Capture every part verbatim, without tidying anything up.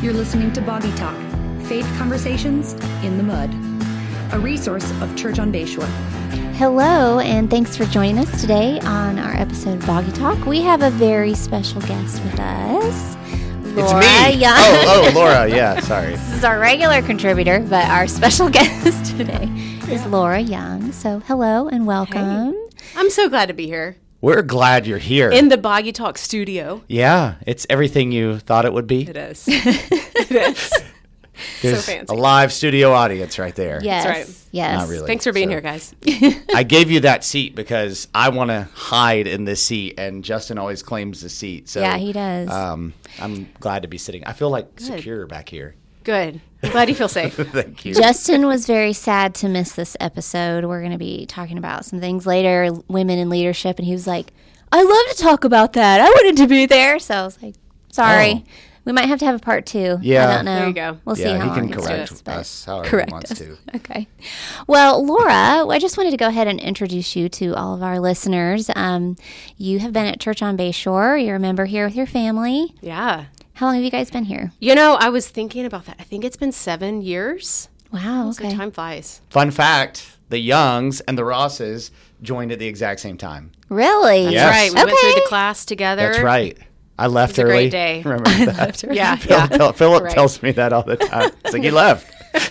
You're listening to Boggy Talk, Faith Conversations in the Mud, a resource of Church on Bayshore. Hello, and thanks for joining us today on our episode of Boggy Talk. We have a very special guest with us, Laura it's me. Young. Oh, oh, Laura, yeah, sorry. This is our regular contributor, but our special guest today is Laura Young. So hello and welcome. Hey. I'm so glad to be here. We're glad you're here. In the Boggy Talk studio. Yeah, it's everything you thought it would be. It is. It is. There's so fancy. a live studio audience right there. Yes. That's right. Yes. Not really. Thanks for being So. here, guys. I gave you that seat because I want to hide in this seat, and Justin always claims the seat. So Yeah, he does. Um, I'm glad to be sitting. I feel like secure back here. Good. I'm glad you feel safe. Thank you. Justin was very sad to miss this episode. We're going to be talking about some things later, women in leadership, and he was like, I love to talk about that. I wanted to be there. So I was like, sorry. Oh. We might have to have a part two. Yeah. I don't know. There you go. We'll see yeah, how he can long it's correct us, but- us however Correct he wants us. to. Okay. Well, Laura, I just wanted to go ahead and introduce you to all of our listeners. Um, you have been at Church on Bayshore. You're a member here with your family. Yeah. How long have you guys been here? You know, I was thinking about that. I think it's been seven years. Wow. So Okay. time flies. Fun fact, the Youngs and the Rosses joined at the exact same time. Really? That's Yes. right. We went through Okay. the class together. That's right. I left was a early. great day. Remember that? Yeah. Philip, yeah. tell- Philip Right. tells me that all the time. It's like, you left.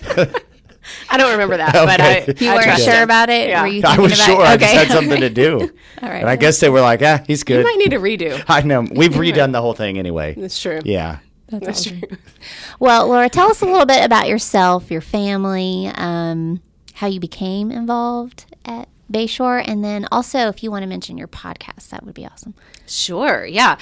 I don't remember that, but I, Okay. You I weren't trust sure him. about it? Yeah. Were you I thinking was about sure. it? I just had something to do. All right. And I guess they were like, ah, he's You good. might need a redo. I know. We've redone the whole thing anyway. That's true. Yeah. That's true. Well, Laura, tell us a little bit about yourself, your family, um, how you became involved at Bayshore, and then also if you want to mention your podcast, that would be awesome. Sure, yeah.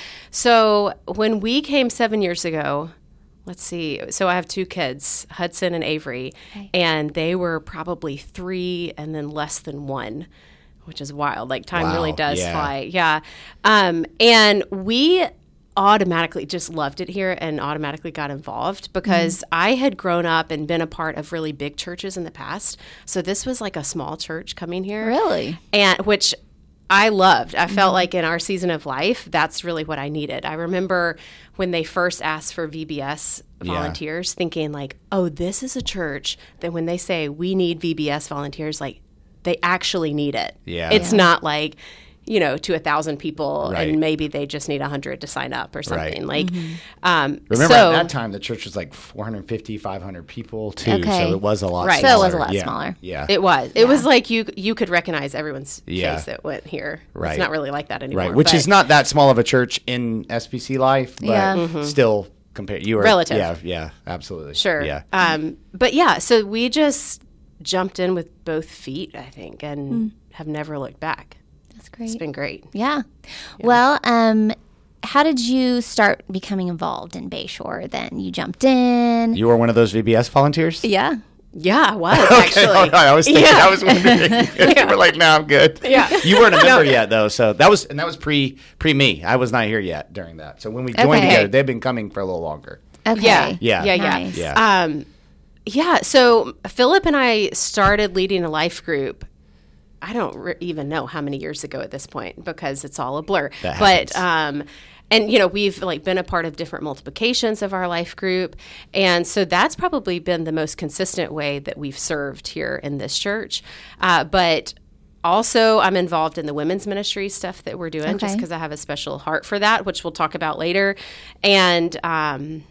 So when we came seven years ago, let's see. So I have two kids, Hudson and Avery, Okay. and they were probably three and then less than one, which is wild. Like time Wow, really does yeah. fly. Yeah. Um, and we automatically just loved it here and automatically got involved because Mm-hmm. I had grown up and been a part of really big churches in the past. So this was like a small church coming here. Really? And which I loved. I Mm-hmm. felt like in our season of life, that's really what I needed. I remember when they first asked for V B S Yeah. volunteers, thinking like, oh, this is a church that when they say we need V B S volunteers, like they actually need it. Yeah. It's not like, you know, to a thousand people Right. and maybe they just need a hundred to sign up or something. Right. Like, um, Remember so, at that time, the church was like four hundred fifty, five hundred people too. Okay. So it was a lot Right. smaller. So it was a lot yeah. smaller. Yeah. it was. It was like you you could recognize everyone's Yeah. face that went here. Right. It's not really like that anymore. Right. Which but- is not that small of a church in S P C life, but Yeah. still compared. You were Relative. Yeah. Yeah. Absolutely. Sure. Yeah. Um, but yeah, so we just jumped in with both feet, I think, and have never looked back. That's It's great. been great. Yeah. Well, um, how did you start becoming involved in Bayshore then? You jumped in. You were one of those V B S volunteers? Yeah. Yeah, I was Okay. actually. all right, I was thinking. Yeah. I was wondering. You were like, no, I'm good. Yeah. You weren't a member yet, though. So that was and that was pre pre me. I was not here yet during that. So when we joined Okay. together, they've been coming for a little longer. Okay. Yeah. Yeah. Yeah. Yeah. Nice. Yeah. Um, yeah. So Philip and I started leading a life group. I don't re- even know how many years ago at this point because it's all a blur. That but happens. um, and you know we've like been a part of different multiplications of our life group, and so that's probably been the most consistent way that we've served here in this church. Uh, but also, I'm involved in the women's ministry stuff that we're doing, just Okay. because I have a special heart for that, which we'll talk about later. And um,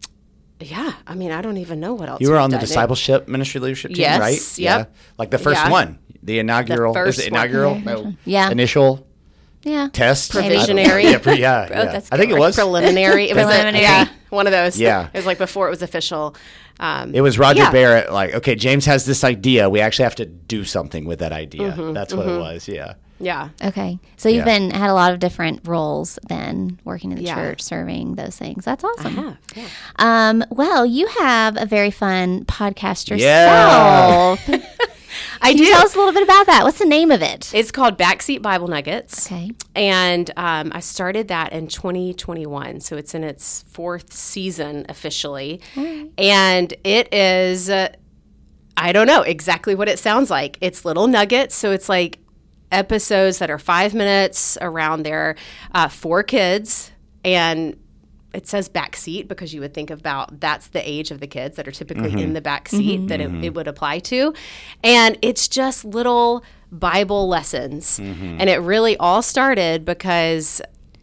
yeah, I mean, I don't even know what else. You were we've on the done. discipleship ministry leadership team, Yes, right? yep. Yeah. Like the first Yeah. one, the inaugural. The is first it one. inaugural? No. Yeah. Initial Yeah. test. I don't know. Provisionary. Yeah. Pre- yeah, Oh, yeah. that's I think good. it was. Preliminary. It was a- Preliminary. yeah, one of those. Yeah. It was like before it was official. Um, It was Roger yeah. Barrett. Like, okay, James has this idea. We actually have to do something with that idea. Mm-hmm, That's what it was. Yeah. Yeah. Okay. So you've Yeah. been had a lot of different roles then, working in the Yeah. church, serving those things. That's awesome. Yeah. Yeah. Um, well, you have a very fun podcast Yeah. yourself. I Can do. you tell us a little bit about that? What's the name of it? It's called Backseat Bible Nuggets. Okay. And um, I started that in twenty twenty-one. So it's in its fourth season officially. And it is, uh, I don't know exactly what it sounds like. It's little nuggets. So it's like episodes that are five minutes around there uh, for kids and it says back seat because you would think about that's the age of the kids that are typically mm-hmm. in the back seat mm-hmm. that it, it would apply to. And it's just little Bible lessons. Mm-hmm. And it really all started because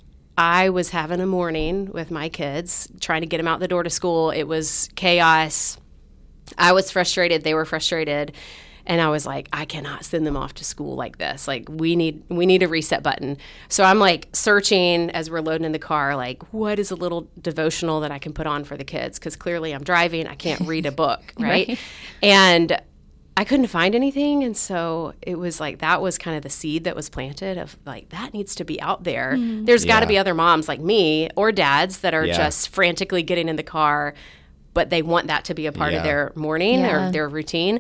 I was having a morning with my kids, trying to get them out the door to school. It was chaos. I was frustrated. They were frustrated. And I was like, I cannot send them off to school like this. Like, we need we need a reset button. So I'm like searching as we're loading in the car, like, what is a little devotional that I can put on for the kids? Because clearly I'm driving. I can't read a book, right? right? And I couldn't find anything. And so it was like, that was kind of the seed that was planted of like, that needs to be out there. Mm-hmm. There's yeah. got to be other moms like me or dads that are yeah. just frantically getting in the car, but they want that to be a part yeah. of their morning yeah. or their routine.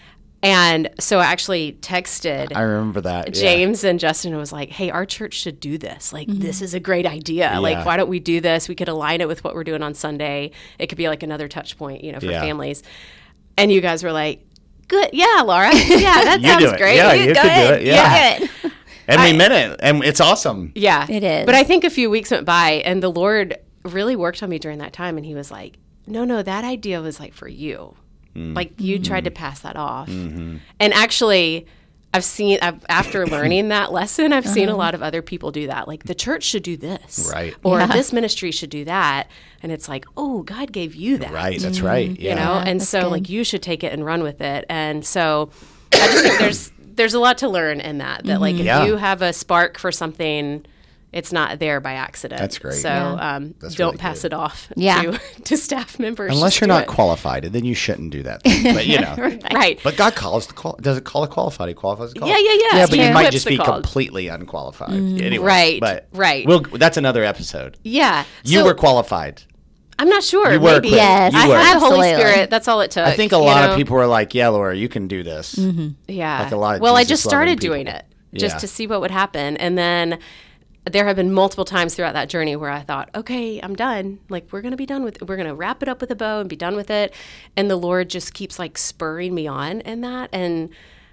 And so I actually texted I remember that James yeah. and Justin and was like, hey, our church should do this. Like, mm-hmm. this is a great idea. Yeah. Like, why don't we do this? We could align it with what we're doing on Sunday. It could be like another touch point, you know, for yeah. families. And you guys were like, good. Yeah, Laura. Yeah, that sounds great. Yeah, you, you go could ahead. do it. Yeah. yeah. And I, we meant it. And it's awesome. Yeah. It is. But I think a few weeks went by and the Lord really worked on me during that time. And he was like, no, no, that idea was like for you. Like you mm-hmm. tried to pass that off. Mm-hmm. And actually, I've seen, I've, after learning that lesson, I've uh-huh. seen a lot of other people do that. Like the church should do this. Right. Or yeah. this ministry should do that. And it's like, oh, God gave you that. Right. That's right. Yeah. You know? Yeah, and so good. like you should take it and run with it. And so I just think there's, there's a lot to learn in that. That mm-hmm. like if yeah. you have a spark for something, it's not there by accident. That's great. So yeah. um, That's don't really pass good. it off yeah. to, to staff members. Unless Just you're do not it. qualified, then you shouldn't do that thing. But, you know. Right. But God calls the qual- does it call it qualified? He qualifies the call. Yeah, yeah, yeah. Yeah, but He you might equips just the be called. completely unqualified. Mm. Anyway, Right, But right. We'll, that's another episode. Yeah. You So- were qualified. I'm not sure. You were Maybe. equipped. Yes, You I were. had the Holy Absolutely. Spirit. That's all it took. I think a you lot know? of people were like, yeah, Laura, you can do this. Mm-hmm. Yeah. Like a lot of well, I Jesus just started loving doing people. it just Yeah. to see what would happen. And then there have been multiple times throughout that journey where I thought, okay, I'm done. Like, we're going to be done with it. We're going to wrap it up with a bow and be done with it. And the Lord just keeps like spurring me on in that. And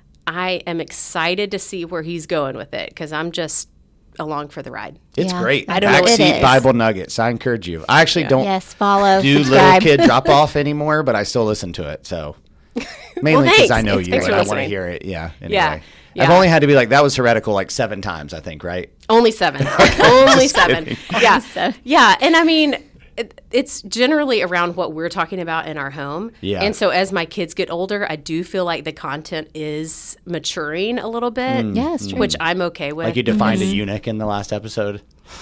I am excited to see where he's going with it because I'm just along for the ride. It's Yeah. great. I don't know. It Backseat is. Bible nuggets. I encourage you. I actually don't Yes, follow, do little subscribe. kid drop off anymore, but I still listen to it. So mainly because thanks. I know Thanks you for and I want to listening. hear it. Yeah. Anyway. Yeah. I've Yeah. only had to be like, that was heretical like seven times, I think, right? Only seven. Only Just seven. kidding. Yeah. seven. Yeah. And I mean, it, it's generally around what we're talking about in our home. Yeah. And so as my kids get older, I do feel like the content is maturing a little bit. Yeah, it's true. Which I'm okay with. Like you defined a eunuch in the last episode.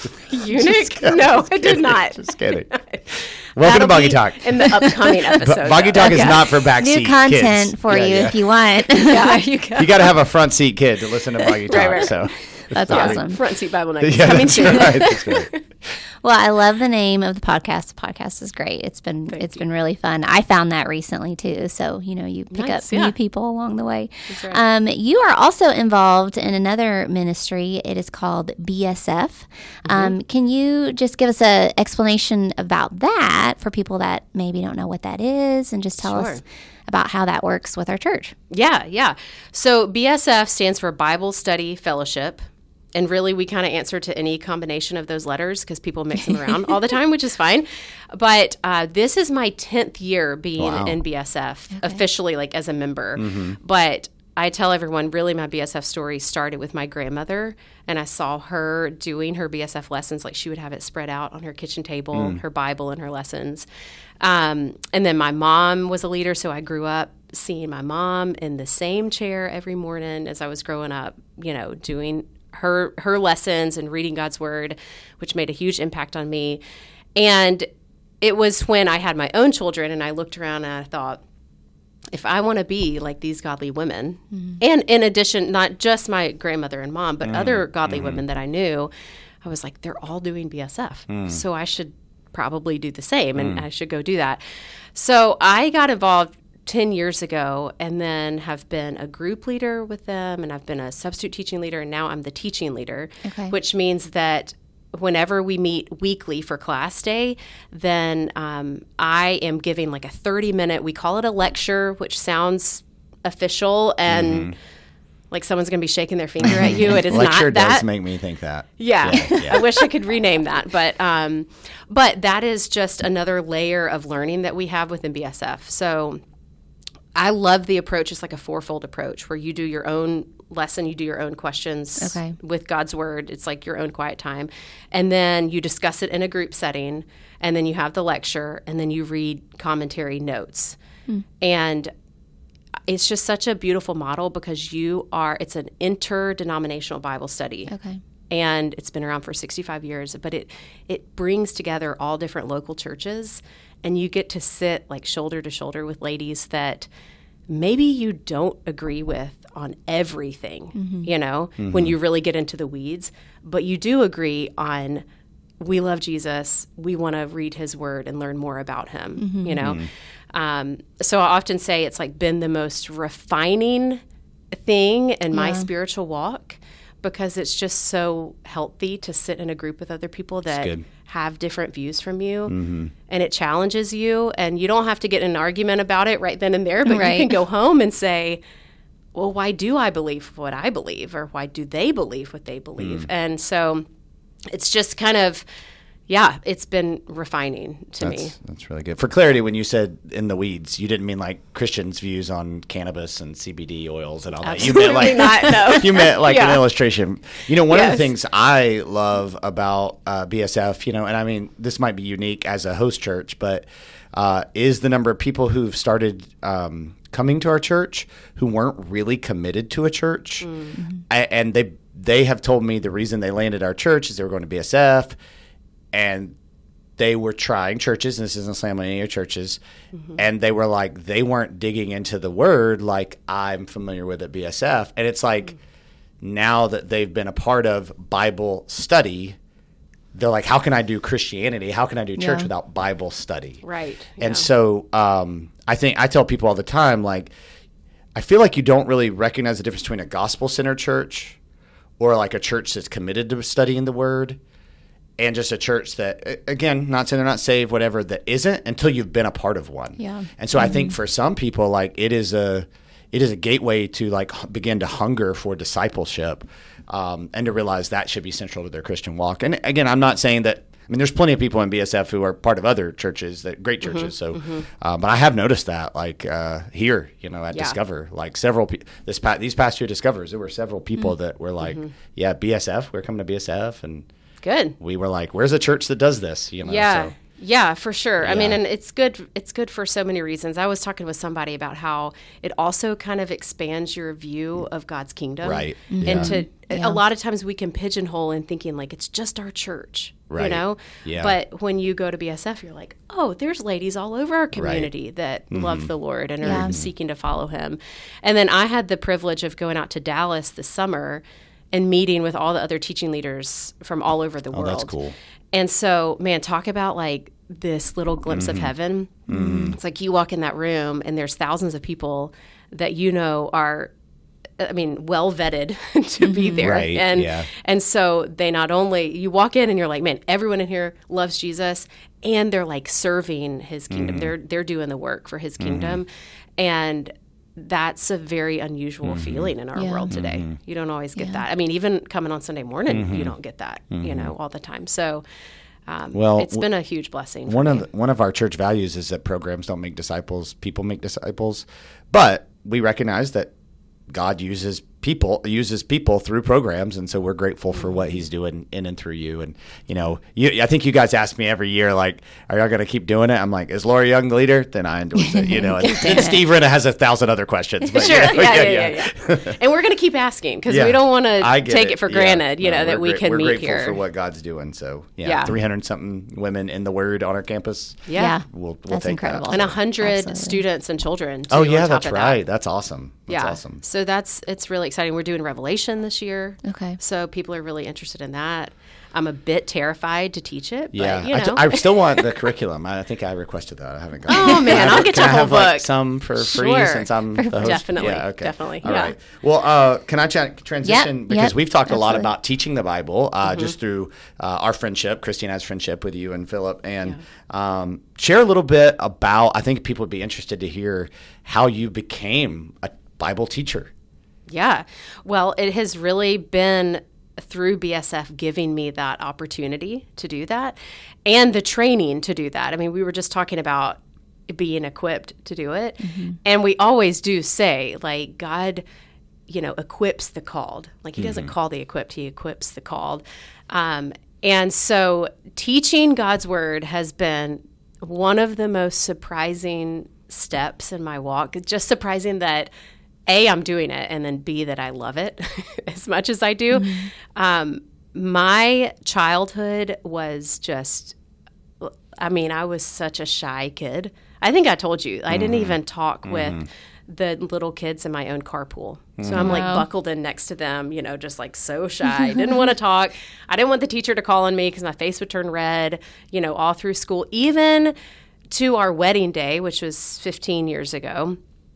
Eunuch? No, I did not. Just kidding. Welcome That'll to Boggy be Talk. in the upcoming episode. Boggy though. Talk is not for backseat New content kids. for Yeah, you yeah. if you want. Yeah, you go. You got to have a front seat kid to listen to Boggy Talk. Right, right. So That's Yeah, awesome. Front seat Bible nuggets yeah, coming that's soon. right. That's right. Well, I love the name of the podcast. The podcast is great. It's been Thank it's you. been really fun. I found that recently too. So you know, you pick Nice, up yeah. new people along the way. That's right. Um, you are also involved in another ministry. It is called B S F. Mm-hmm. Um, can you just give us an explanation about that for people that maybe don't know what that is, and just tell Sure. us about how that works with our church? Yeah, yeah. So B S F stands for Bible Study Fellowship. And really, we kind of answer to any combination of those letters because people mix them around all the time, which is fine. But uh, this is my tenth year being Wow. in B S F, officially, like as a member. But I tell everyone, really, my B S F story started with my grandmother. And I saw her doing her B S F lessons. Like, she would have it spread out on her kitchen table, her Bible and her lessons. Um, and then my mom was a leader, so I grew up seeing my mom in the same chair every morning as I was growing up, you know, doing her her lessons and reading God's word, which made a huge impact on me. And it was when I had my own children and I looked around and I thought, if I want to be like these godly women, mm-hmm. and in addition, not just my grandmother and mom, but mm-hmm. other godly mm-hmm. women that I knew, I was like, they're all doing B S F. Mm. So I should probably do the same and mm. I should go do that. So I got involved ten years ago and then have been a group leader with them, and I've been a substitute teaching leader, and now I'm the teaching leader, Okay. which means that whenever we meet weekly for class day, then um, I am giving like a thirty minute, we call it a lecture, which sounds official and like someone's going to be shaking their finger at you. It is Lecture not that. does make me think that. Yeah, Yeah, yeah. I wish I could rename that, but um, but that is just another layer of learning that we have within B S F. So I love the approach. It's like a fourfold approach where you do your own lesson, you do your own questions Okay. with God's word. It's like your own quiet time, and then you discuss it in a group setting, and then you have the lecture, and then you read commentary notes, hmm. and it's just such a beautiful model because you are, it's an interdenominational Bible study. Okay. And it's been around for sixty-five years, but it, it brings together all different local churches, and you get to sit like shoulder to shoulder with ladies that maybe you don't agree with on everything, mm-hmm. you know, mm-hmm. when you really get into the weeds, but you do agree on, we love Jesus, we want to read his word and learn more about him, mm-hmm. you know. Mm-hmm. Um, so I often say it's like been the most refining thing in my yeah. spiritual walk, because it's just so healthy to sit in a group with other people that have different views from you, mm-hmm. and it challenges you, and you don't have to get in an argument about it right then and there, but right. you can go home and say, well, why do I believe what I believe, or why do they believe what they believe? Mm. And so it's just kind of, yeah, it's been refining to that's, me. That's really good. For clarity, when you said in the weeds, you didn't mean like Christians' views on cannabis and C B D oils and all that. Absolutely you meant like not, no. You meant like yeah. an illustration. You know, one yes. of the things I love about uh, B S F, you know, and I mean, this might be unique as a host church, but uh, is the number of people who've started um, coming to our church who weren't really committed to a church, mm-hmm. I, and they they have told me the reason they landed our church is they were going to B S F. And they were trying churches, and this isn't slamming any of your churches, mm-hmm. and they were like, they weren't digging into the word like I'm familiar with at B S F. And it's like, mm-hmm. now that they've been a part of Bible study, they're like, how can I do Christianity? How can I do church yeah. without Bible study? Right. And yeah. so um, I think I tell people all the time, like, I feel like you don't really recognize the difference between a gospel-centered church or like a church that's committed to studying the word, and just a church that, again, not saying they're not saved, whatever, that isn't until you've been a part of one. Yeah. And so mm-hmm. I think for some people, like, it is a it is a gateway to like begin to hunger for discipleship, um, and to realize that should be central to their Christian walk. And again, I'm not saying that. I mean, there's plenty of people in B S F who are part of other churches, that great churches. Mm-hmm. So, mm-hmm. Uh, but I have noticed that, like uh, here, you know, at yeah. Discover, like several pe- this pa- these past two Discovers, there were several people mm-hmm. that were like, mm-hmm. yeah, B S F, we're coming to B S F, and good. We were like, where's a church that does this? You know, yeah. So. Yeah, for sure. Yeah. I mean, and it's good. It's good for so many reasons. I was talking with somebody about how it also kind of expands your view of God's kingdom. Right. Mm-hmm. Yeah. And to Yeah. a lot of times we can pigeonhole in thinking like it's just our church, right. you know? Yeah. But when you go to B S F, you're like, oh, there's ladies all over our community right. that mm-hmm. love the Lord and are yeah. seeking to follow him. And then I had the privilege of going out to Dallas this summer and meeting with all the other teaching leaders from all over the oh, world. That's cool. And so, man, talk about like this little glimpse mm-hmm. of heaven. Mm-hmm. It's like you walk in that room and there's thousands of people that you know are, I mean, well vetted to be there. Right, and yeah. and so they not only, you walk in and you're like, man, everyone in here loves Jesus, and they're like serving his kingdom. Mm-hmm. They're they're doing the work for his kingdom. Mm-hmm. And that's a very unusual mm-hmm. feeling in our yeah. world today. Mm-hmm. You don't always get yeah. that. I mean, even coming on Sunday morning, mm-hmm. you don't get that, mm-hmm. you know, all the time. So um, well, it's been a huge blessing. For one me. of the, one of our church values is that programs don't make disciples, people make disciples. But we recognize that God uses people uses people through programs, and so we're grateful for what he's doing in and through you. And you know, you, I think you guys ask me every year, like, are y'all going to keep doing it? I'm like, is Laura Young the leader? Then I endorse it. You know, and, and Steve Rinna has a thousand other questions. But sure, yeah, yeah, yeah, yeah, yeah. yeah. And we're going to keep asking because yeah. we don't want to take it. it for yeah. granted, you no, know, that we gra- can we're meet grateful here for what God's doing. So yeah, yeah. three hundred something women in the Word on our campus. Yeah, yeah. we'll, we'll That's take incredible. that. and a hundred Absolutely. students and children. Too, Oh yeah, on top that's of right. That. That's awesome. That's yeah, awesome. So that's it's really exciting. We're doing Revelation this year. Okay. So people are really interested in that. I'm a bit terrified to teach it. But, Yeah, you I, know. t- I still want the curriculum. I think I requested that. I haven't got. Oh man, I'll get you a Can I whole have like book. some for free Sure. since I'm the host? Definitely, Yeah, okay. definitely, All yeah. right. Well, uh, can I ch- transition Yep, because yep, we've talked a lot absolutely. about teaching the Bible uh, Mm-hmm. just through uh, our friendship, Christina's friendship with you and Philip, and yeah. um, share a little bit about. I think people would be interested to hear how you became a Bible teacher. Yeah. Well, it has really been through B S F giving me that opportunity to do that and the training to do that. I mean, we were just talking about being equipped to do it. Mm-hmm. And we always do say, like, God, you know, equips the called. Like, he mm-hmm. doesn't call the equipped, he equips the called. Um, and so teaching God's word has been one of the most surprising steps in my walk. It's just surprising that A, I'm doing it, and then B, that I love it as much as I do. Mm-hmm. Um, my childhood was just, I mean, I was such a shy kid. I think I told you, I didn't even talk mm-hmm. with the little kids in my own carpool. Mm-hmm. So I'm like wow. buckled in next to them, you know, just like so shy. Didn't want to talk. I didn't want the teacher to call on me because my face would turn red, you know, all through school. Even to our wedding day, which was fifteen years ago.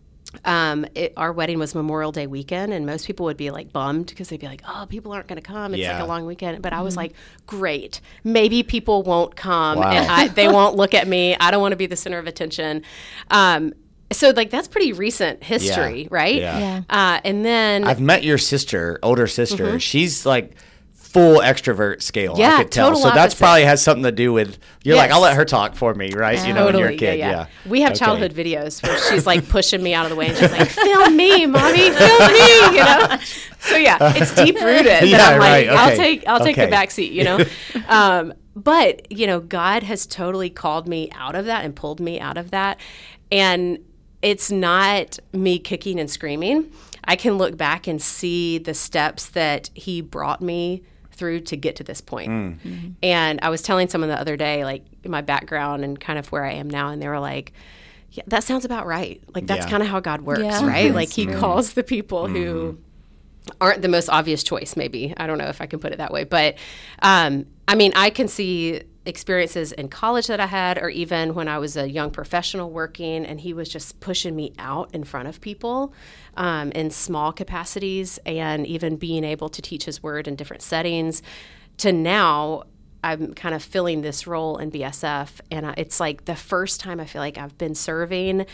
Um, it, our wedding was Memorial Day weekend, and most people would be like bummed because they'd be like, "Oh, people aren't going to come. It's yeah. like a long weekend." But mm-hmm. I was like, "Great, maybe people won't come, wow. and I, they won't look at me. I don't want to be the center of attention." Um, so, like, that's pretty recent history, yeah. right? Yeah. yeah. Uh, and then I've met your sister, older sister. Mm-hmm. She's like full extrovert scale. Yeah, I could tell. total So opposite. that's probably has something to do with you're yes. like, I'll let her talk for me, right? Yeah. You know, totally. when you're a kid. Yeah, yeah. yeah. We have okay. childhood videos where she's like pushing me out of the way and she's like, "Film me, mommy, film me," you know. So yeah, it's deep rooted that yeah, I'm like, right. okay. I'll take I'll take okay. the back seat, you know. um, but you know, God has totally called me out of that and pulled me out of that, and it's not me kicking and screaming. I can look back and see the steps that He brought me through to get to this point. Mm. Mm-hmm. And I was telling someone the other day, like, my background and kind of where I am now, and they were like, yeah, that sounds about right. Like, that's yeah. kind of how God works, yeah. right? Mm-hmm. Like, He mm-hmm. calls the people mm-hmm. who aren't the most obvious choice, maybe. I don't know if I can put it that way. But, um, I mean, I can see experiences in college that I had, or even when I was a young professional working, and He was just pushing me out in front of people um, in small capacities, and even being able to teach His word in different settings, to now I'm kind of filling this role in B S F. And I, it's like the first time I feel like I've been serving,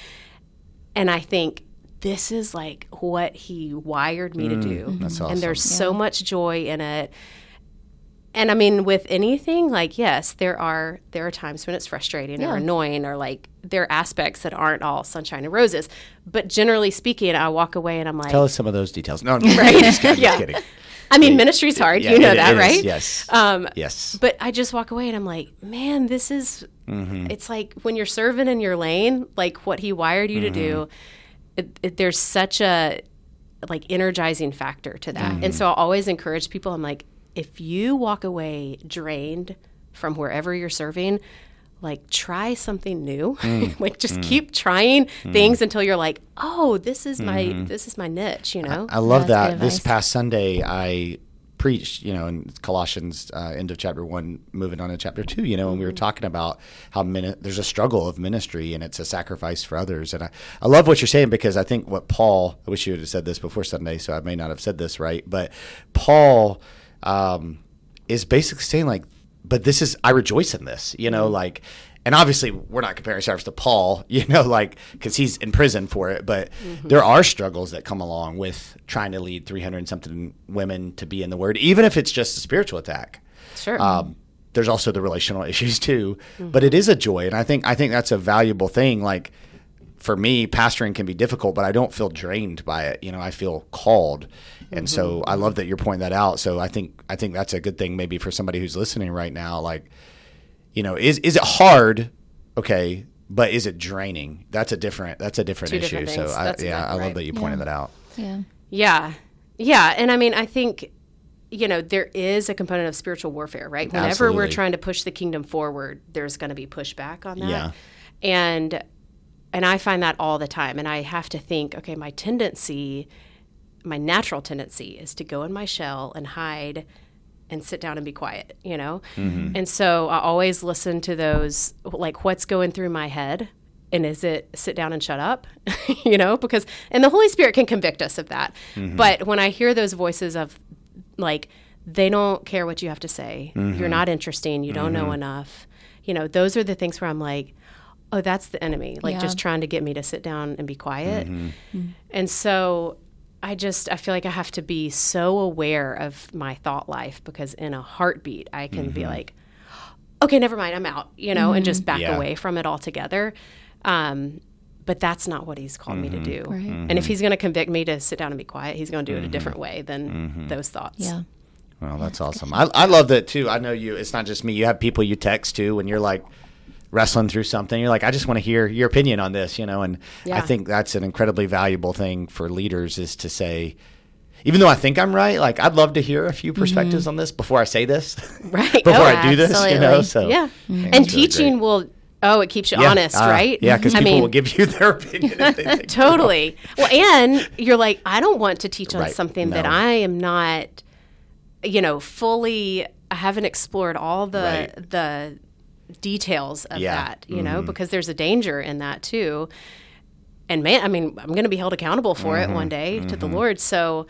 and I think, this is like what He wired me mm, to do. That's awesome. And there's yeah. so much joy in it. And I mean, with anything, like, yes, there are there are times when it's frustrating yeah. or annoying, or like there are aspects that aren't all sunshine and roses. But generally speaking, I walk away and I'm like, tell us some of those details. No, I'm right? just kidding. yeah. Just kidding. I mean, ministry's hard. Yeah, you know it, that, it right? Is, yes. Um, yes. But I just walk away and I'm like, man, this is, mm-hmm. it's like when you're serving in your lane, like what He wired you mm-hmm. to do, it, it, there's such a like energizing factor to that. Mm-hmm. And so I always encourage people, I'm like, if you walk away drained from wherever you're serving, like, try something new. Mm. like, just mm. keep trying mm. things until you're like, oh, this is my mm-hmm. this is my niche, you know? I, I love That's that. This past Sunday, I preached, you know, in Colossians, uh, end of chapter one, moving on to chapter two, you know, mm-hmm. and we were talking about how min- there's a struggle of ministry, and it's a sacrifice for others. And I, I love what you're saying, because I think what Paul, I wish you would have said this before Sunday, so I may not have said this right, but Paul um, is basically saying, like, but this is, I rejoice in this, you know, mm-hmm. like, and obviously we're not comparing ourselves to Paul, you know, like, because he's in prison for it, but mm-hmm. there are struggles that come along with trying to lead three hundred and something women to be in the Word, even if it's just a spiritual attack. Sure. Um, there's also the relational issues too, mm-hmm. but it is a joy. And I think, I think that's a valuable thing. Like, for me, pastoring can be difficult, but I don't feel drained by it. You know, I feel called. And mm-hmm. so I love that you're pointing that out. So I think, I think that's a good thing maybe for somebody who's listening right now. Like, you know, is is it hard? Okay, but is it draining? That's a different that's a different Two issue. Different so I, yeah, exactly I love right. that you pointed yeah. that out. Yeah. Yeah. Yeah. And I mean, I think, you know, there is a component of spiritual warfare, right? Whenever Absolutely. we're trying to push the kingdom forward, there's going to be pushback on that. Yeah. And and I find that all the time. And I have to think, okay, my tendency, my natural tendency is to go in my shell and hide and sit down and be quiet, you know? Mm-hmm. And so I always listen to those, like, what's going through my head, and is it sit down and shut up, you know? Because, and the Holy Spirit can convict us of that. Mm-hmm. But when I hear those voices of, like, they don't care what you have to say, mm-hmm. you're not interesting, you don't mm-hmm. know enough, you know, those are the things where I'm like, oh, that's the enemy, like, yeah. just trying to get me to sit down and be quiet. Mm-hmm. And so I just, I feel like I have to be so aware of my thought life, because in a heartbeat, I can mm-hmm. be like, okay, never mind, I'm out, you know, mm-hmm. and just back yeah. away from it altogether. Um, but that's not what he's called mm-hmm. me to do. Right. Mm-hmm. And if he's going to convict me to sit down and be quiet, he's going to do mm-hmm. it a different way than mm-hmm. those thoughts. Yeah. Well, that's yeah, awesome. I, I love that too. I know you, it's not just me. You have people you text to when you're like wrestling through something. You're like, I just want to hear your opinion on this, you know? And yeah. I think that's an incredibly valuable thing for leaders, is to say, even though I think I'm right, like I'd love to hear a few perspectives mm-hmm. on this before I say this, right? before oh, I do this, absolutely. you know? So yeah. Mm-hmm. And teaching really will, oh, it keeps you yeah, honest, uh, right? Yeah, because people I mean, will give you their opinion. If they think totally. Well, and you're like, I don't want to teach on right. something no. that I am not, you know, fully, I haven't explored all the right. the details of yeah. that, you mm-hmm. know, because there's a danger in that too. And man, I mean, I'm going to be held accountable for mm-hmm. it one day mm-hmm. to the Lord. So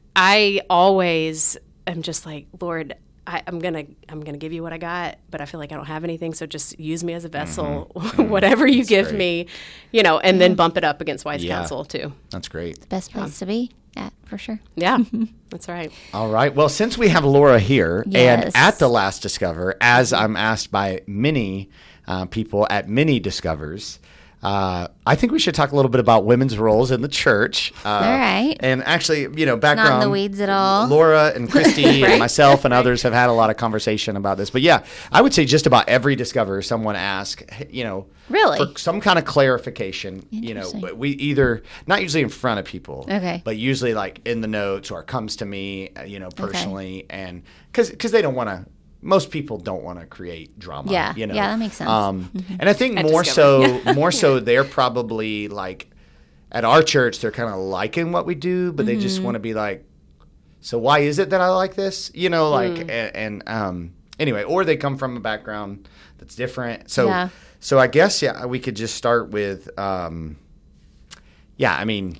I always am just like, Lord, I, I'm gonna I'm gonna give you what I got, but I feel like I don't have anything, so just use me as a vessel, mm-hmm. whatever you That's give great. me, you know, and then bump it up against wise yeah. counsel too. That's great. The best place to be at, for sure. Yeah, that's right. All right. Well, since we have Laura here, Yes. and at the Last Discover, as I'm asked by many uh, people at many Discovers, Uh, I think we should talk a little bit about women's roles in the church. Uh, all right. And actually, you know, background. Not in the weeds at all. Laura and Christy right? and myself and others have had a lot of conversation about this. But yeah, I would say just about every Discover, someone asks, you know, Really? for some kind of clarification. You know, Interesting. we either, not usually in front of people, Okay. but usually like in the notes, or comes to me, uh, you know, personally. Okay. And because they don't want to. Most people don't want to create drama. Yeah, you know? yeah, that makes sense. Um, mm-hmm. And I think At more Discover. so, more so, they're probably like at our church, they're kind of liking what we do, but mm-hmm. they just want to be like, so why is it that I like this? You know, like, mm. and, and um, anyway, or they come from a background that's different. So, Yeah. so I guess yeah, we could just start with, um, yeah, I mean.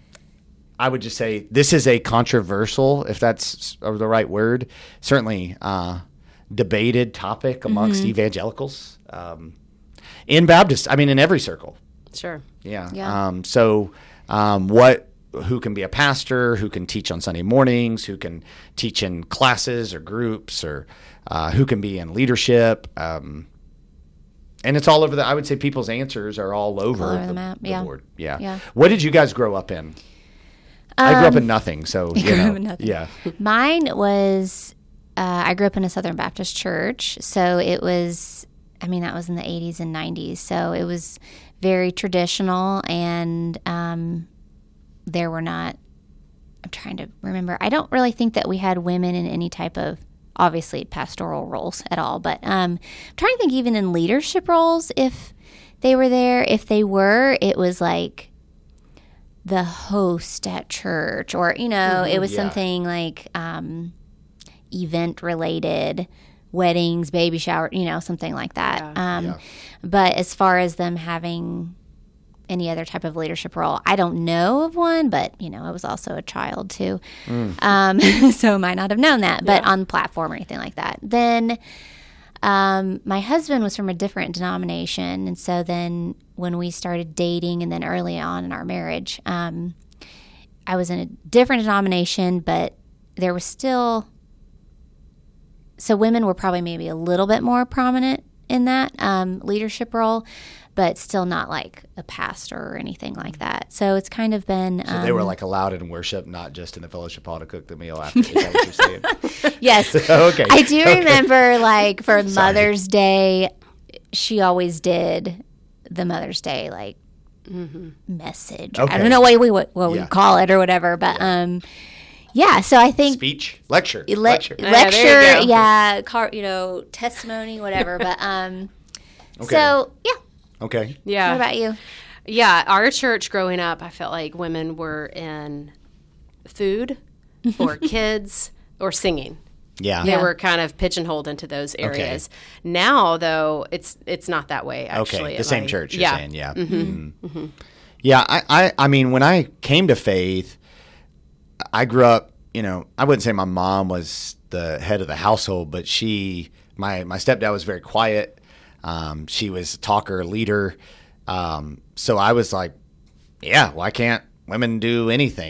I would just say this is a controversial, if that's the right word, certainly uh, debated topic amongst mm-hmm. evangelicals um, in Baptist. I mean, in every circle. Sure. Yeah. Yeah. Um, so, um, what? Who can be a pastor? Who can teach on Sunday mornings? Who can teach in classes or groups? Or uh, who can be in leadership? Um, and it's all over the. I would say people's answers are all over, all over the, the map. the Yeah. board. Yeah. Yeah. What did you guys grow up in? I grew up in nothing, so you grew know, up in nothing. yeah. Mine was, uh, I grew up in a Southern Baptist church, so it was, I mean, that was in the eighties and nineties, so it was very traditional, and um, there were not, I'm trying to remember, I don't really think that we had women in any type of, obviously, pastoral roles at all, but um, I'm trying to think even in leadership roles, if they were there. If they were, it was like, the host at church, or, you know, mm-hmm. it was yeah. something like um, event related, weddings, baby shower, you know, something like that. Yeah. Um, Yeah. But as far as them having any other type of leadership role, I don't know of one, but, you know, I was also a child too. Mm. Um, so I might not have known that, but yeah. on the platform or anything like that. Then um, my husband was from a different denomination, and so then when we started dating and then early on in our marriage, um, I was in a different denomination, but there was still, so women were probably maybe a little bit more prominent in that um, leadership role, but still not like a pastor or anything like that. So it's kind of been... So um, they were like allowed in worship, not just in the fellowship hall to cook the meal after. Is that what you're saying? Yes. Okay. I do Okay. remember, like, for Mother's Day, she always did the Mother's Day, like, mm-hmm. message. Okay. I don't know what we what, what Yeah. we call it or whatever, but Yeah. um, yeah. So I think Speech, lecture, le- lecture. lecture, Yeah, there you go. yeah, car, you know, testimony, whatever. But um, Okay. so yeah. Okay. Yeah. What about you? Yeah, our church growing up, I felt like women were in food or kids or singing. Yeah. They Yeah. were kind of pigeonholed into those areas. Now, though, it's it's not that way, actually. Okay. The same Like- church, you're yeah. saying, yeah. Mm-hmm. Mm-hmm. Yeah. I, I, I mean, when I came to faith, I grew up. You know, I wouldn't say my mom was the head of the household, but she, my my stepdad was very quiet. Um, she was a talker, leader. Um, so I was like, yeah, why can't women do anything?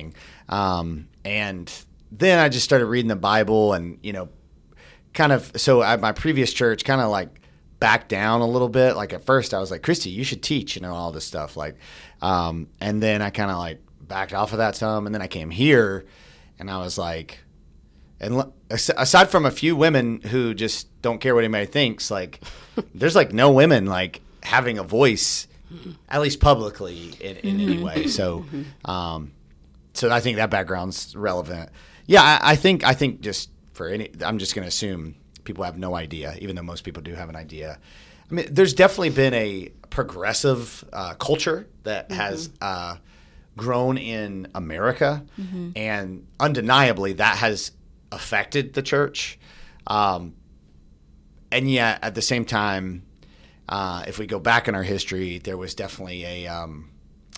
Um, and then I just started reading the Bible and, you know, kind of, so at my previous church kind of like backed down a little bit. Like at first I was like, Christy, you should teach, you know, all this stuff. Like, um, and then I kind of like backed off of that some. And then I came here and I was like, and l- aside from a few women who just don't care what anybody thinks, like there's like no women like having a voice, at least publicly in, in any way. So, um, so I think that background's relevant. Yeah, I, I think I think just for any, I'm just going to assume people have no idea, even though most people do have an idea. I mean, there's definitely been a progressive uh, culture that mm-hmm. has uh, grown in America, mm-hmm. and undeniably that has affected the church. Um, and yet, at the same time, uh, if we go back in our history, there was definitely a um,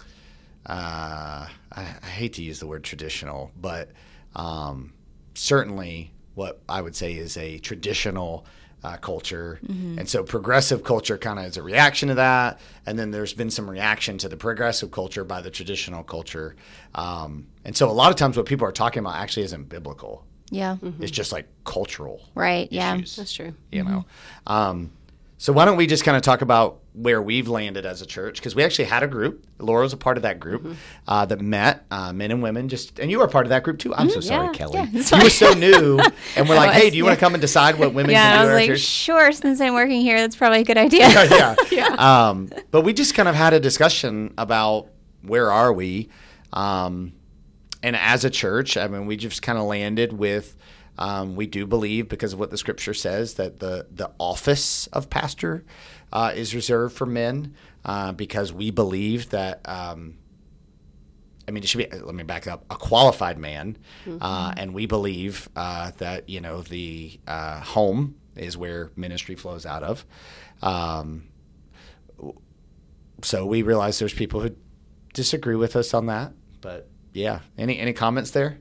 uh, I, I hate to use the word traditional, but um, certainly what I would say is a traditional uh, culture. Mm-hmm. And so progressive culture kind of is a reaction to that. And then there's been some reaction to the progressive culture by the traditional culture. Um, and so a lot of times what people are talking about actually isn't biblical. Yeah. Mm-hmm. It's just like cultural. Right. Issues, yeah. That's true. You mm-hmm. know? Um, so why don't we just kind of talk about where we've landed as a church? Because we actually had a group. Laura was a part of that group mm-hmm. uh, that met uh, men and women. Just and you were a part of that group too. I'm mm-hmm. so sorry, yeah, Kelly. Yeah, you were so new, and we're like, was, hey, do you yeah. want to come and decide what women yeah, can do? I was at like, church? Sure. Since I'm working here, that's probably a good idea. yeah. yeah. Um, but we just kind of had a discussion about where are we, um, and as a church, I mean, we just kind of landed with. Um, we do believe, because of what the scripture says, that the, the office of pastor uh, is reserved for men, uh, because we believe that, um, I mean, it should be, let me back up, a qualified man. Mm-hmm. Uh, and we believe uh, that, you know, the uh, home is where ministry flows out of. Um, so we realize there's people who disagree with us on that. But, yeah. Any any comments there?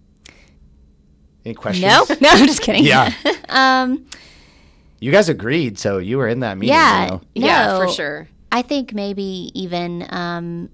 Any questions? No, no, I'm just kidding. Yeah. um, you guys agreed, so you were in that meeting. Yeah, you know? no, yeah, for sure. I think maybe even um,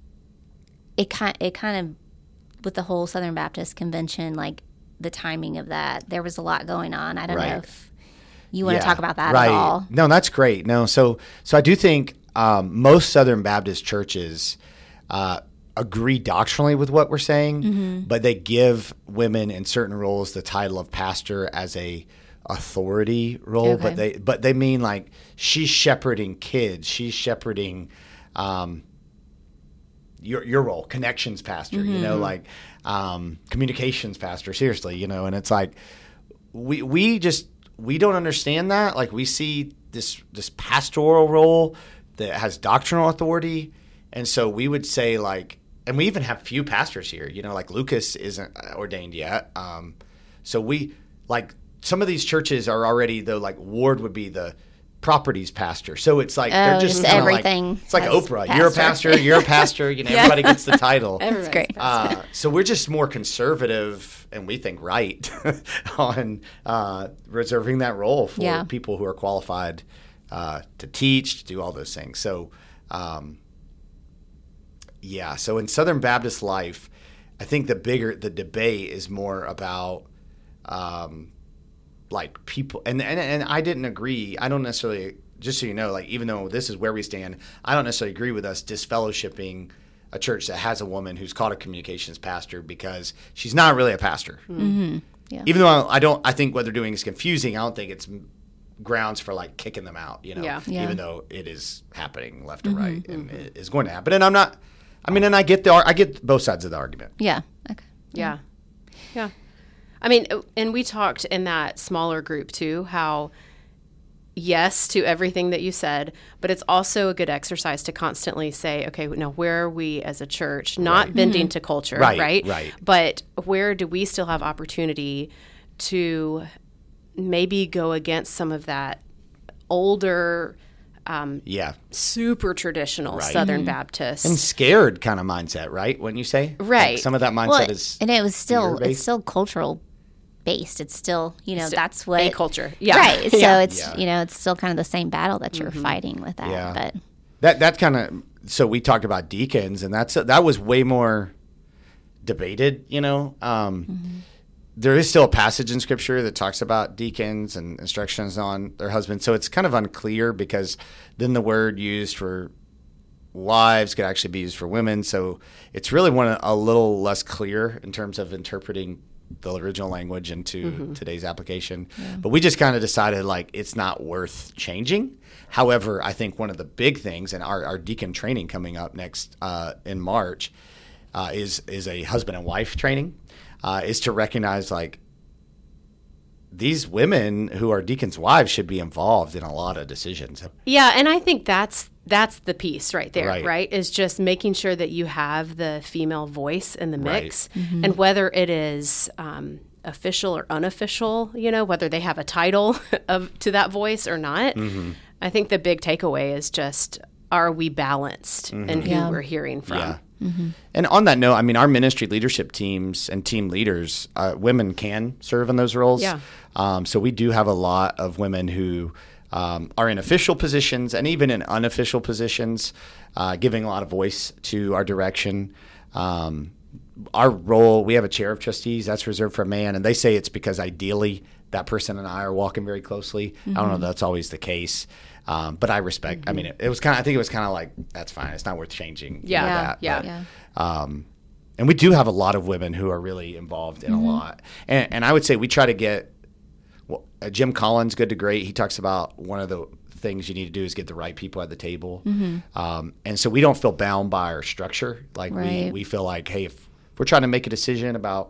it kind it kind of with the whole Southern Baptist Convention, like the timing of that, there was a lot going on. I don't right. know if you want yeah, to talk about that right. at all. No, that's great. No, so so I do think um, most Southern Baptist churches. Uh, agree doctrinally with what we're saying, mm-hmm. but they give women in certain roles the title of pastor as a authority role, okay. but they but they mean like she's shepherding kids, she's shepherding um, your your role, connections pastor, mm-hmm. you know, like um, communications pastor, seriously, you know, and it's like we we just we don't understand that. Like we see this this pastoral role that has doctrinal authority, and so we would say like. And we even have few pastors here, you know, like Lucas isn't ordained yet. Um, so we, like, some of these churches are already, though, like, Ward would be the properties pastor. So it's like, oh, they're just, just everything. Like, it's like Oprah. Pastor. You're a pastor, you're a pastor, you know, yeah. everybody gets the title. That's great. Uh, so we're just more conservative, and we think right, on uh, reserving that role for yeah. people who are qualified uh, to teach, to do all those things. So, um yeah, so in Southern Baptist life, I think the bigger the debate is more about um, like people, and, and and I didn't agree. I don't necessarily, just so you know, like even though this is where we stand, I don't necessarily agree with us disfellowshipping a church that has a woman who's called a communications pastor because she's not really a pastor. Mm-hmm. Yeah. Even though I don't, I think what they're doing is confusing. I don't think it's grounds for like kicking them out. You know, yeah. Yeah. even though it is happening left and mm-hmm. right, and mm-hmm. it is going to happen. And I'm not. I mean, and I get the I get both sides of the argument. Yeah. Okay. Yeah. Yeah. I mean, and we talked in that smaller group too, how yes to everything that you said, but it's also a good exercise to constantly say, okay, now where are we as a church? Not right. bending mm-hmm. to culture, right, right? Right. But where do we still have opportunity to maybe go against some of that older Um, yeah, super traditional right. Southern mm-hmm. Baptist and scared kind of mindset, right? When you say right, like some of that mindset well, is, and it was still fear-based. it's still cultural based. It's still you know Still that's what a culture, yeah, right. So yeah. it's Yeah. you know it's still kind of the same battle that you're mm-hmm. fighting with that. Yeah. But that that kind of so we talked about deacons, and that's that was way more debated, you know. Um, Mm-hmm. There is still a passage in Scripture that talks about deacons and instructions on their husbands. So it's kind of unclear because then the word used for wives could actually be used for women. So it's really one a little less clear in terms of interpreting the original language into mm-hmm. today's application. Yeah. But we just kind of decided like it's not worth changing. However, I think one of the big things, and our, our deacon training coming up next uh, in March uh, is is a husband and wife training. Uh, is to recognize like these women who are deacons' wives should be involved in a lot of decisions. Yeah, and I think that's that's the piece right there, right? Right. Is just making sure that you have the female voice in the mix, Right. mm-hmm. and whether it is um, official or unofficial, you know, whether they have a title of to that voice or not. Mm-hmm. I think the big takeaway is just, are we balanced Mm-hmm. in who Yeah. we're hearing from? Yeah. Mm-hmm. And on that note, I mean, our ministry leadership teams and team leaders, uh, women can serve in those roles. Yeah. Um, so we do have a lot of women who um, are in official positions and even in unofficial positions, uh, giving a lot of voice to our direction. Um, our role, we have a chair of trustees that's reserved for a man, and they say it's because ideally that person and I are walking very closely. Mm-hmm. I don't know if that's always the case. Um, but I respect, mm-hmm. I mean, it, it was kind of, I think it was kind of like, that's fine. It's not worth changing. Yeah. you know, Yeah. that, Yeah. but, Yeah. Um, and we do have a lot of women who are really involved in mm-hmm. a lot. And, and I would say we try to get, well, uh, Jim Collins, Good to Great, he talks about one of the things you need to do is get the right people at the table. Mm-hmm. Um, and so we don't feel bound by our structure. Like Right. we, we feel like, hey, if we're trying to make a decision about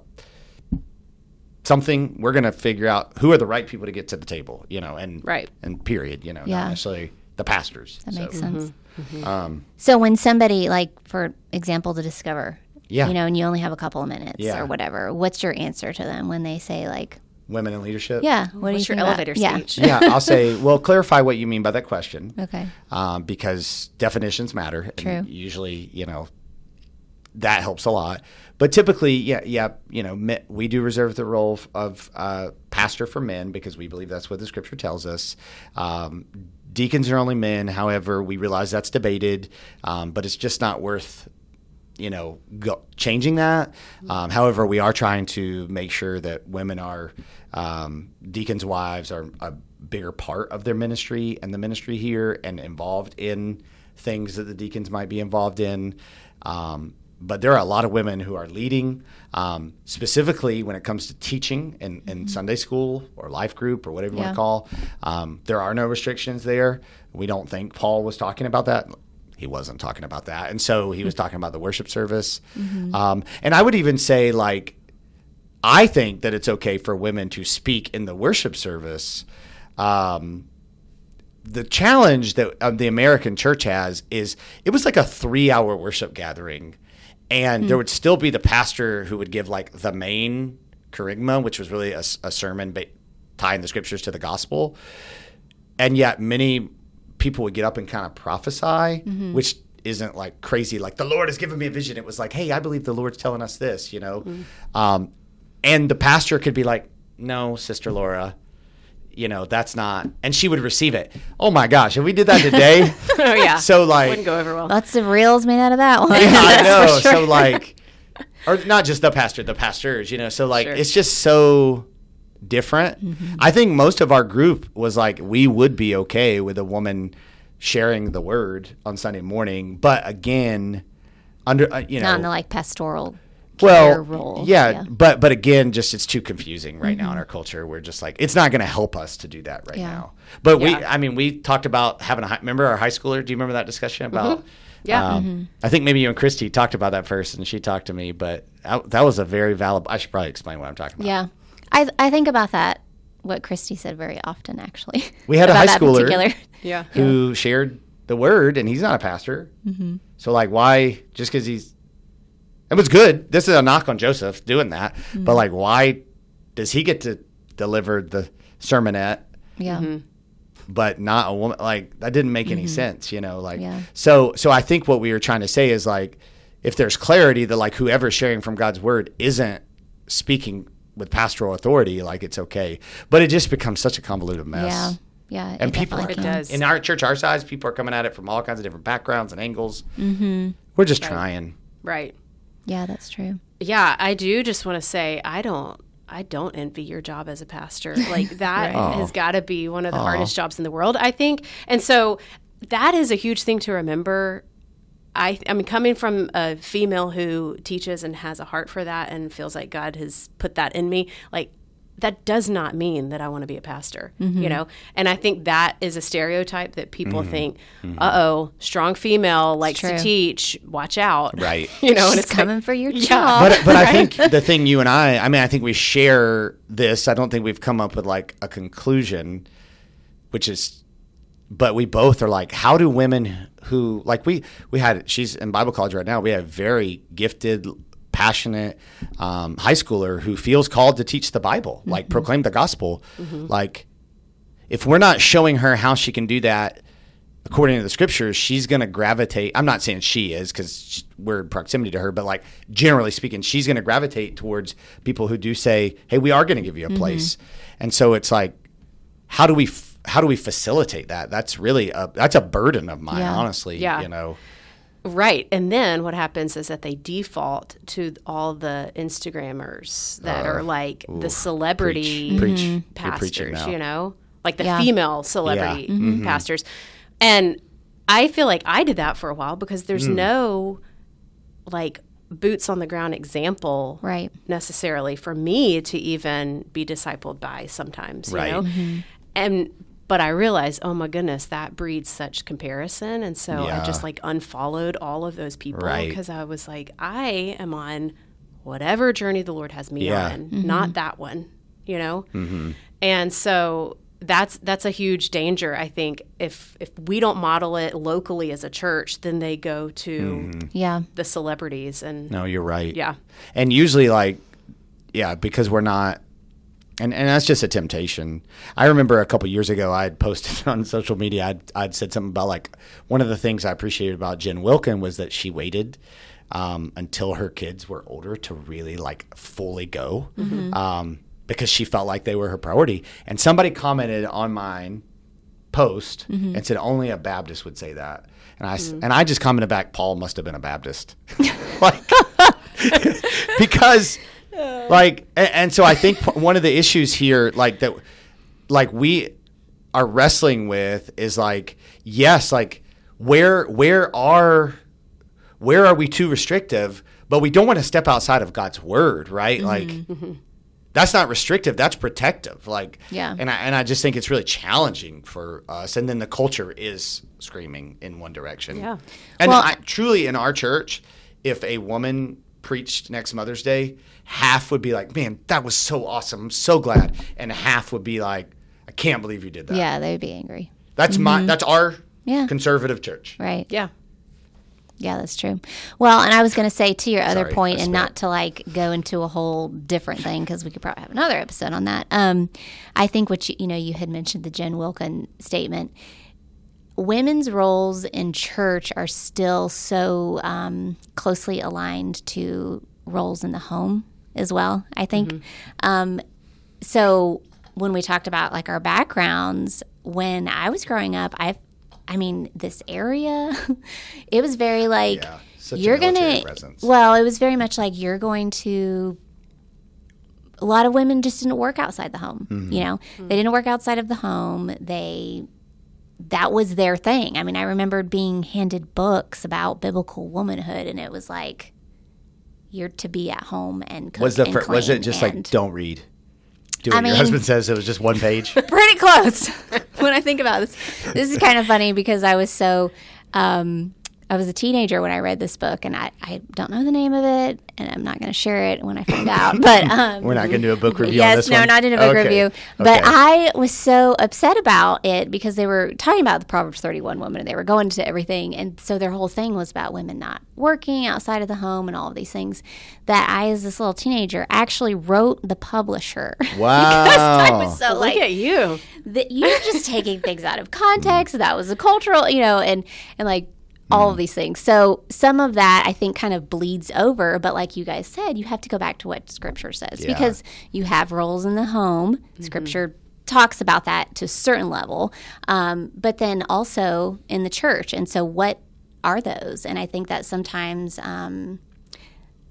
something, we're going to figure out who are the right people to get to the table, you know, and Right. and period, you know, Yeah. not necessarily the pastors. That So, makes sense. Mm-hmm. Um, So when somebody, like, for example, to Discover, Yeah. you know, and you only have a couple of minutes Yeah. or whatever, what's your answer to them when they say, like, women in leadership. yeah, what do you What's your think about- elevator yeah. speech? Yeah, I'll say, well, clarify what you mean by that question. Okay. Um, because definitions matter. True. And usually, you know, that helps a lot. But typically, yeah, yeah, you know, me- we do reserve the role of, of uh, pastor for men because we believe that's what the Scripture tells us. Um, deacons are only men. However, we realize that's debated, um, but it's just not worth, you know, go- changing that. Um, however, we are trying to make sure that women are um, deacons' wives are a bigger part of their ministry and the ministry here and involved in things that the deacons might be involved in. Um, but there are a lot of women who are leading, um, specifically when it comes to teaching in, in mm-hmm. Sunday school or life group or whatever you Yeah. want to call. Um, there are no restrictions there. We don't think Paul was talking about that. He wasn't talking about that. And so he was talking about the worship service. Mm-hmm. Um, and I would even say, like, I think that it's okay for women to speak in the worship service. Um, the challenge that uh, the American church has is it was like a three-hour worship gathering, and mm-hmm. there would still be the pastor who would give like the main kerygma, which was really a, a sermon ba- tying the scriptures to the gospel. And yet many people would get up and kind of prophesy, mm-hmm. which isn't like crazy, like the Lord has given me a vision. It was like, hey, I believe the Lord's telling us this, you know? Mm-hmm. Um, and the pastor could be like, no, Sister Laura, you know, that's not, and she would receive it. Oh my gosh, if we did that today. Oh yeah. So like, wouldn't go over well. Lots of reels made out of that one. yeah, I know. For sure. So like, or not just the pastor, the pastors, you know, so like, Sure. it's just so different. Mm-hmm. I think most of our group was like, we would be okay with a woman sharing the word on Sunday morning. But again, under, uh, you know, Not in the like pastoral well, care role. Yeah, Yeah. but but again, just it's too confusing right Mm-hmm. now in our culture. We're just like, it's not going to help us to do that right Yeah. now. But we, Yeah. I mean, we talked about having a, high, remember our high schooler? Do you remember that discussion about? Mm-hmm. Yeah. Um, Mm-hmm. I think maybe you and Christy talked about that first, and she talked to me. But I, that was a very valid. I should probably explain what I'm talking about. Yeah. I I think about that, what Christy said very often, actually. We had a About high that schooler particular- Yeah. who shared the word, and he's not a pastor. Mm-hmm. So like, why? Just because he's, it was good. This is a knock on Joseph doing that, Mm-hmm. but like, why does he get to deliver the sermonette, Yeah. Mm-hmm. but not a woman? Like, that didn't make any sense, you know. Like, Yeah. so so I think what we were trying to say is like, if there's clarity that like whoever's sharing from God's word isn't speaking with pastoral authority, like it's okay. But it just becomes such a convoluted mess. Yeah. Yeah. And it people are, definitely It can. does. in our church, our size, people are coming at it from all kinds of different backgrounds and angles. Mm-hmm. We're just trying. Right. Yeah, that's true. Yeah, I do just want to say I don't I don't envy your job as a pastor. Like that Right. has got to be one of the hardest jobs in the world, I think. And so that is a huge thing to remember. I I mean, coming from a female who teaches and has a heart for that and feels like God has put that in me, like that does not mean that I want to be a pastor, Mm-hmm. you know? And I think that is a stereotype that people Mm-hmm. think, uh-oh, strong female likes true. to teach, watch out. Right. You know, and She's it's coming like, for your yeah. job. But but I think the thing you and I, I mean, I think we share this. I don't think we've come up with like a conclusion, which is, but we both are like, how do women who like we we had she's in Bible college right now. We have very gifted, passionate um, high schooler who feels called to teach the Bible, Mm-hmm. like proclaim the gospel. Like, if we're not showing her how she can do that according to the scriptures, she's going to gravitate. I'm not saying she is because we're in proximity to her, but like generally speaking, she's going to gravitate towards people who do say, "Hey, we are going to give you a place." And so it's like, how do we f- how do we facilitate that? That's really a that's a burden of mine, Yeah. honestly. Yeah. You know, Right. And then what happens is that they default to all the Instagrammers that are like the celebrity preach, preach. You're preaching pastors, now. you know, like the Yeah. female celebrity Yeah. Mm-hmm. pastors. And I feel like I did that for a while because there's Mm. no like boots on the ground example Right. necessarily for me to even be discipled by sometimes, you Right. know? And but I realized, oh my goodness, that breeds such comparison. And so Yeah. I just like unfollowed all of those people Right. because I was like, I am on whatever journey the Lord has me Yeah. on, not that one, you know? And so that's that's a huge danger, I think. If if we don't model it locally as a church, then they go to Yeah. the celebrities and no, you're right. yeah. And usually, like, yeah, because we're not, and, and that's just a temptation. I remember a couple years ago, I had posted on social media, I'd, I'd said something about, like, one of the things I appreciated about Jen Wilkin was that she waited um, until her kids were older to really, like, fully go um, because she felt like they were her priority. And somebody commented on mine post and said only a Baptist would say that. And I, s and I just commented back, Paul must have been a Baptist. Like, because like, and, and so I think p- one of the issues here, like that, like we are wrestling with is like, yes, like where, where are, where are we too restrictive, but we don't want to step outside of God's word, right? Like that's not restrictive, that's protective. Like, Yeah. and I, and I just think it's really challenging for us. And then the culture is screaming in one direction. Yeah. And Well- I, truly in our church, if a woman preached next Mother's Day, half would be like, man, that was so awesome. I'm so glad. And half would be like, I can't believe you did that. Yeah, they'd be angry. That's my, that's our Yeah. conservative church. Right. Yeah. Yeah, that's true. Well, and I was going to say to your other Sorry, point, I and spit. not to like go into a whole different thing because we could probably have another episode on that. Um, I think what you you know you had mentioned the Jen Wilkin statement. Women's roles in church are still so um, closely aligned to roles in the home as well. I think. Um, so when we talked about like our backgrounds, when I was growing up, I, I mean, this area, it was very like Yeah, such a you're military gonna. presence. Well, it was very much like you're going to. A lot of women just didn't work outside the home. Mm-hmm. You know, they didn't work outside of the home. They that was their thing. I mean, I remembered being handed books about biblical womanhood, and it was like you're to be at home and cook Was the and fir- was it clean just and- like don't read? Do what I your mean- husband says. It was just one page. pretty close when I think about this. This is kind of funny because I was so um, I was a teenager when I read this book, and I, I don't know the name of it, and I'm not going to share it when I find out. But um, We're not going to do a book review on yes, this no, one? not in a book Okay. review. Okay. But I was so upset about it because they were talking about the Proverbs thirty-one woman, and they were going to everything, and so their whole thing was about women not working outside of the home and all of these things. That I, as this little teenager, actually wrote the publisher. Wow. Because I was so Look like, at you. that you're just taking things out of context. That was a cultural, you know, and and like all of these things. So some of that I think kind of bleeds over, but like you guys said, you have to go back to what Scripture says Yeah. because you have roles in the home. Scripture talks about that to a certain level, um, but then also in the church. And so what are those? And I think that sometimes. Um,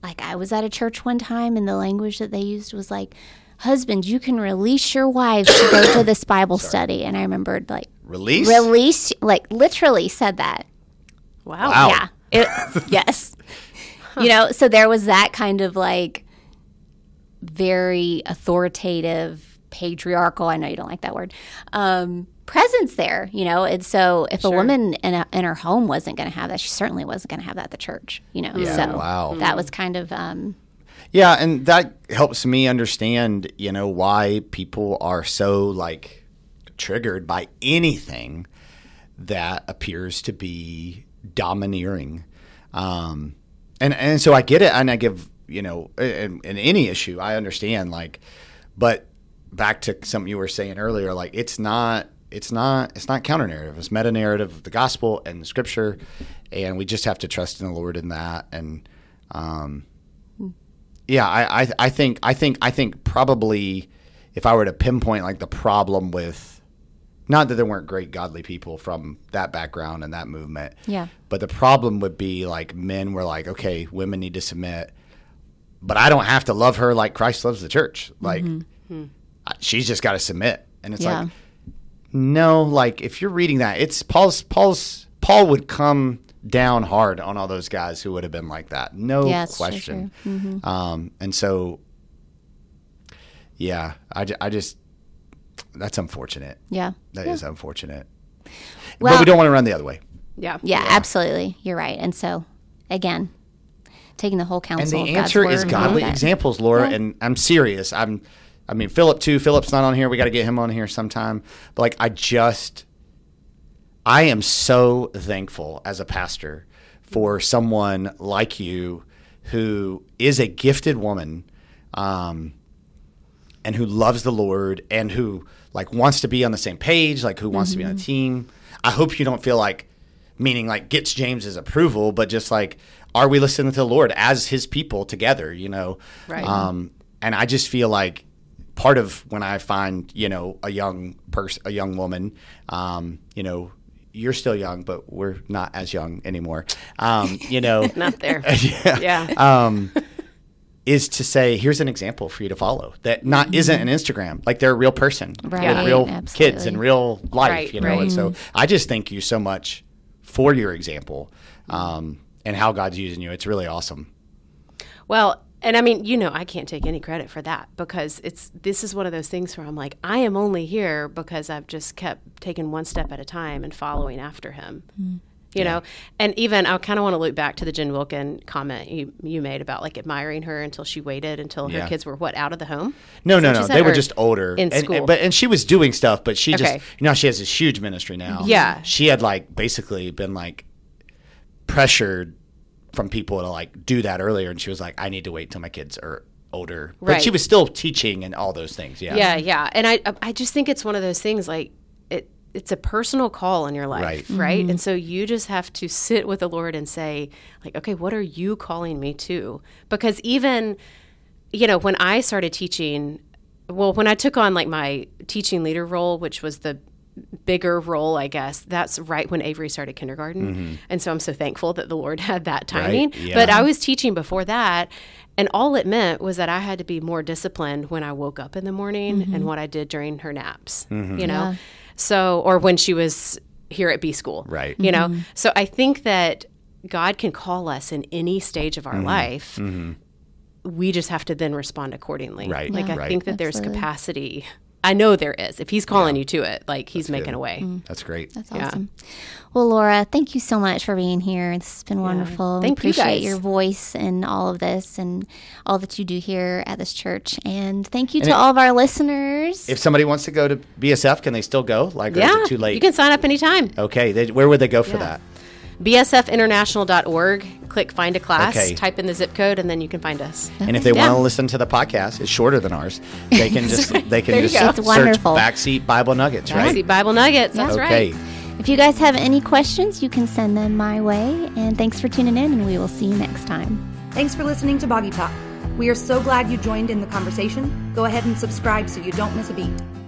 like I was at a church one time and the language that they used was like, husbands, you can release your wives to go to this Bible study. And I remembered like, Release? Release, like literally said that. Wow. Wow. Yeah. It, yes. You know, so there was that kind of like very authoritative, patriarchal, I know you don't like that word, um, presence there, you know. And so if Sure. a woman in, a, in her home wasn't going to have that, she certainly wasn't going to have that at the church, you know. Yeah, So wow. that was kind of, um, Yeah, and that helps me understand, you know, why people are so like triggered by anything that appears to be domineering. Um, and, and so I get it, and I give, you know, in, in any issue, I understand, like, but back to something you were saying earlier, like, it's not, it's not, it's not counter-narrative. It's meta-narrative of the gospel and the scripture, and we just have to trust in the Lord in that. And, um, yeah, I, I, I think, I think, I think probably if I were to pinpoint like the problem with, not that there weren't great godly people from that background and that movement, yeah. but the problem would be like men were like, okay, women need to submit, but I don't have to love her like Christ loves the church. Like, Mm-hmm. I- she's just got to submit. And it's Yeah. like, no, like if you're reading that, it's Paul's, Paul's, Paul would come down hard on all those guys who would have been like that. No Yeah, it's true, question. true. Mm-hmm. Um, and so, yeah, I, ju- I just, that's unfortunate. Yeah. That yeah. is unfortunate. Well- but we don't want to run the other way. Yeah. Yeah, absolutely. You're right. And so, again, taking the whole And counsel the of God's answer word is and godly all that. examples, Laura. Yeah. And I'm serious. I'm, I mean, Philip too. Philip's not on here. We got to get him on here sometime. But like, I just, I am so thankful as a pastor for someone like you who is a gifted woman, um, and who loves the Lord and who like wants to be on the same page, like who wants Mm-hmm. to be on a team. I hope you don't feel like, meaning like gets James's approval, but just like, are we listening to the Lord as his people together, you know? Right. Um, and I just feel like part of when I find, you know, a young person, a young woman, um, you know, you're still young, but we're not as young anymore. Um, you know, Not there. yeah. Yeah. Um, is to say, here's an example for you to follow that not isn't an Instagram. Like they're a real person Right, with real absolutely. kids and real life, Right, you know? right. And so I just thank you so much for your example, um, and how God's using you. It's really awesome. Well, and I mean, you know, I can't take any credit for that because it's this is one of those things where I'm like, I am only here because I've just kept taking one step at a time and following after him. Mm. You know, and even I kind of want to look back to the Jen Wilkin comment you, you made about like admiring her until she waited until her Yeah. kids were what out of the home. No, Is no, that what no. you said? They were Or just older in And- school. and- but and she was doing stuff, but she just Okay. you know she has this huge ministry now. Yeah. she had like basically been like pressured from people to like do that earlier, and she was like, I need to wait till my kids are older. But Right. she was still teaching and all those things. Yeah, Yeah, yeah. And I I just think it's one of those things like it it's a personal call in your life, Right. right? And so you just have to sit with the Lord and say like, okay, what are you calling me to? Because even you know, when I started teaching, well, when I took on like my teaching leader role, which was the bigger role, I guess, that's right when Avery started kindergarten. And so I'm so thankful that the Lord had that timing. Right, yeah. But I was teaching before that. And all it meant was that I had to be more disciplined when I woke up in the morning and what I did during her naps, you know? Yeah. So, or when she was here at B school. Right. You know? So I think that God can call us in any stage of our life. We just have to then respond accordingly. Right, Like I right. think that there's Absolutely. capacity. I know there is. If he's calling you to it, like he's making good. a way. That's great. That's Yeah. awesome. Well, Laura, thank you so much for being here. This has been wonderful. Thank we you, appreciate guys. your voice and all of this and all that you do here at this church. And thank you And to it- all of our listeners. If somebody wants to go to B S F, can they still go? Like, or Yeah. is it too late? You can sign up anytime. Okay, they, where would they go for Yeah. that? B S F international dot org. Click find a class, Okay. type in the zip code, and then you can find us. And if they Yeah. want to listen to the podcast, it's shorter than ours. They can just they can There you just go. It's search wonderful. Backseat Bible Nuggets, right? See Bible Nuggets. That's Okay. right. If you guys have any questions, you can send them my way. And thanks for tuning in, and we will see you next time. Thanks for listening to Boggy Talk. We are so glad you joined in the conversation. Go ahead and subscribe so you don't miss a beat.